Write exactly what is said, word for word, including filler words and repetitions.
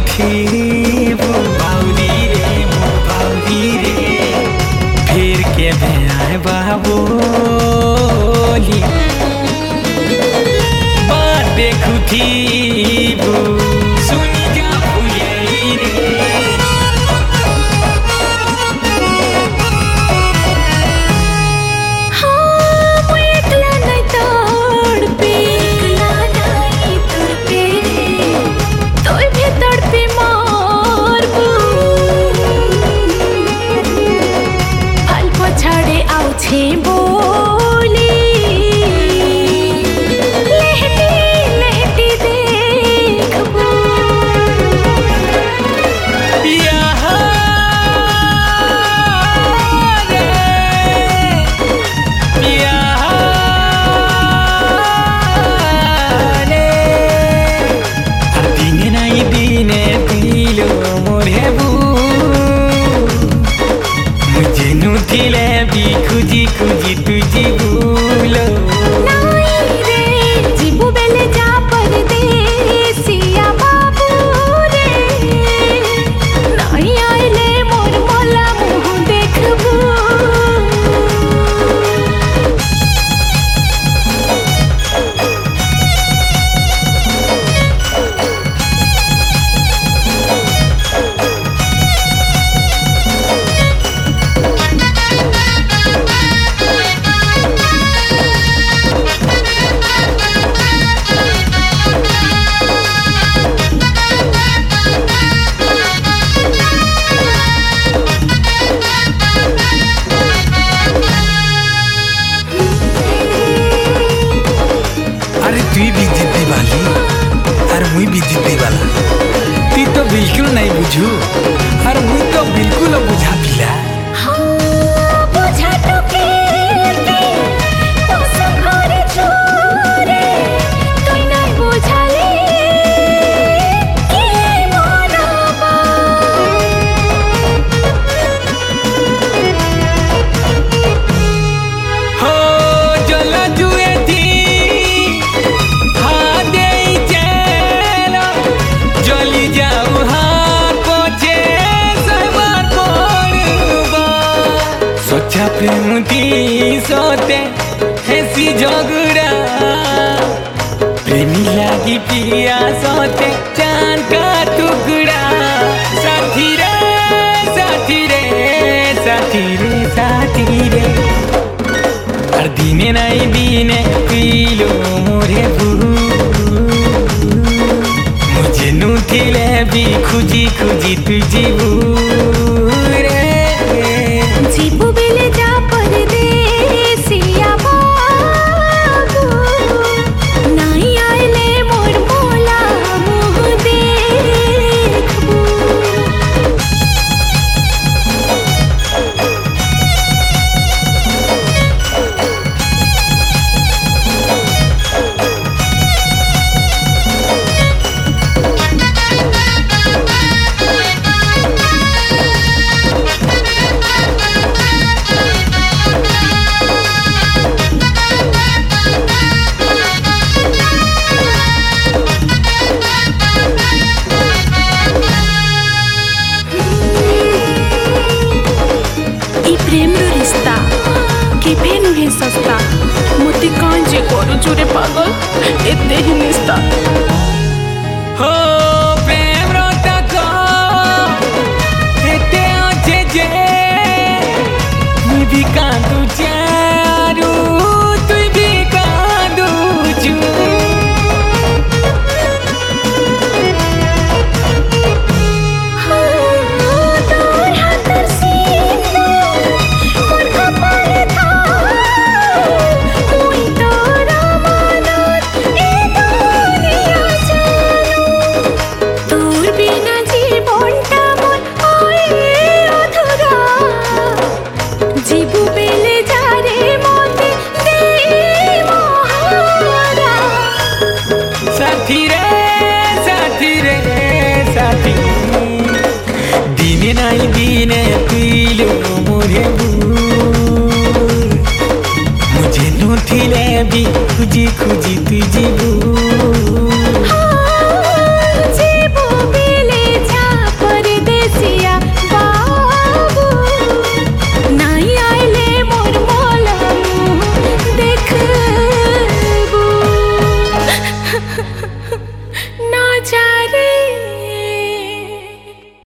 देखुथिबु बाउरी रे मो बाउरी रे फिर के आए बाबोली बात देखुथिबु सुनी जा फुलेई रे बोली लहटी लहटी देखबो दिने नाई दिने दिलो मोरे बू मुझे नुथिले भी खुजी खुजी तुझी भूलो नाई रे जीबू बेले जा परदेसिया बाबू रे नाई आइले मोर मोला मुँह देखबू अरे तू भी जिद्दी वाली और मुई भी जिद्दी वाला ती तो बिल्कुल नहीं बुझू और मुई तो बिल्कुल बुझा पिला हाँ बुझा तो केते मौसम घरे छोरे तुई नहीं बुझाले के मनबा हो जला जुए थी हाँ दे चला जली जाऊ हाँ पोछे सहबार पड़बा सोचा प्रेम थी सोते ऐसी झगड़ा प्रेमी लागी पिया सोते चांद का टुकड़ा साथी रे साथी रे साथी रे साथी रे और दिने नहीं दिने पीलो मोरे भू मुझे नुथिले भी खुजी खुजी तुझी भू रे जीबू बेले जा परदेसिया बाबू नाई आइले मोर मोला मुँह देखबू ई प्रेम रो रिश्ता केभे नुहे सस्ता मोती कान जे करू चुरे पागल एते ही निस्ता हो प्रेम रोता को एते अच्छे जे मुई भी कांदू चारू तुई भी कांदू चू तोर हाथर सिंदूर मोर कपाल था मुई तोरा मानत ए दुनिया जानो तोर बिना जीवनटा मोर आए अधूरा जीबू बेले जा रे मोते दे मोहारा साथी रे साथी रे साथी दिने नहीं दिने पीलो मोरे भू मुझे नुथिले भी खुजी खुजी